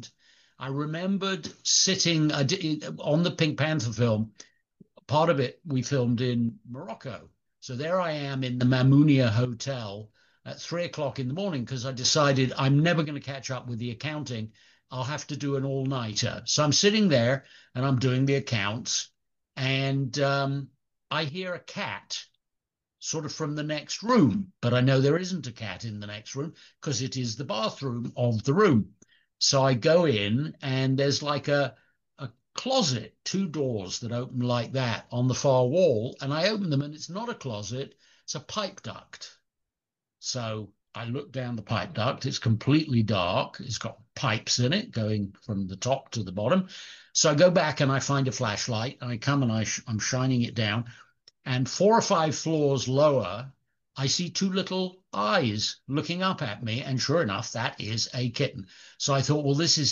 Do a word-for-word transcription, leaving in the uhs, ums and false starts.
happened, I remembered sitting I did, on the Pink Panther film. Part of it we filmed in Morocco. So there I am in the Mamounia Hotel at three o'clock in the morning because I decided I'm never going to catch up with the accounting. I'll have to do an all-nighter. So I'm sitting there and I'm doing the accounts, and um, I hear a cat sort of from the next room, but I know there isn't a cat in the next room because it is the bathroom of the room. So I go in and there's like a, a closet, two doors that open like that on the far wall. And I open them and it's not a closet, it's a pipe duct. So I look down the pipe duct. It's completely dark. It's got pipes in it going from the top to the bottom. So I go back and I find a flashlight and I come and I sh- I'm shining it down. And four or five floors lower, I see two little eyes looking up at me. And sure enough, that is a kitten. So I thought, well, this is